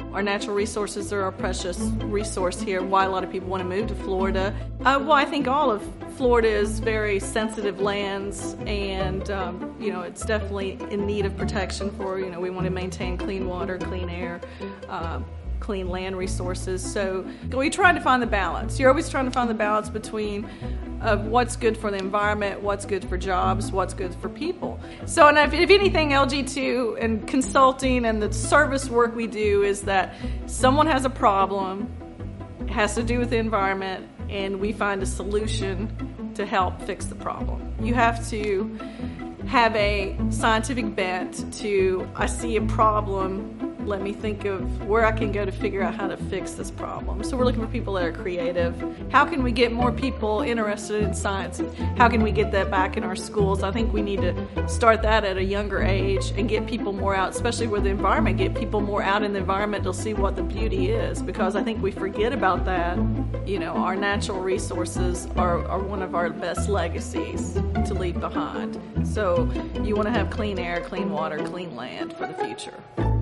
Our natural resources are our precious resource here, why a lot of people want to move to Florida. Well, I think all of Florida is very sensitive lands, and it's definitely in need of protection for, we want to maintain clean water, clean air, clean land resources. So we try to find the balance. You're always trying to find the balance between what's good for the environment, what's good for jobs, what's good for people. So, and if anything, LG2 and consulting and the service work we do is that someone has a problem, it has to do with the environment, and we find a solution to help fix the problem. You have to have a scientific bent to, I see a problem, let me think of where I can go to figure out how to fix this problem. So we're looking for people that are creative. How can we get more people interested in science? How can we get that back in our schools? I think we need to start that at a younger age and get people more out, especially with the environment, get people more out in the environment to see what the beauty is, because I think we forget about that. Our natural resources are one of our best legacies to leave behind. So you want to have clean air, clean water, clean land for the future.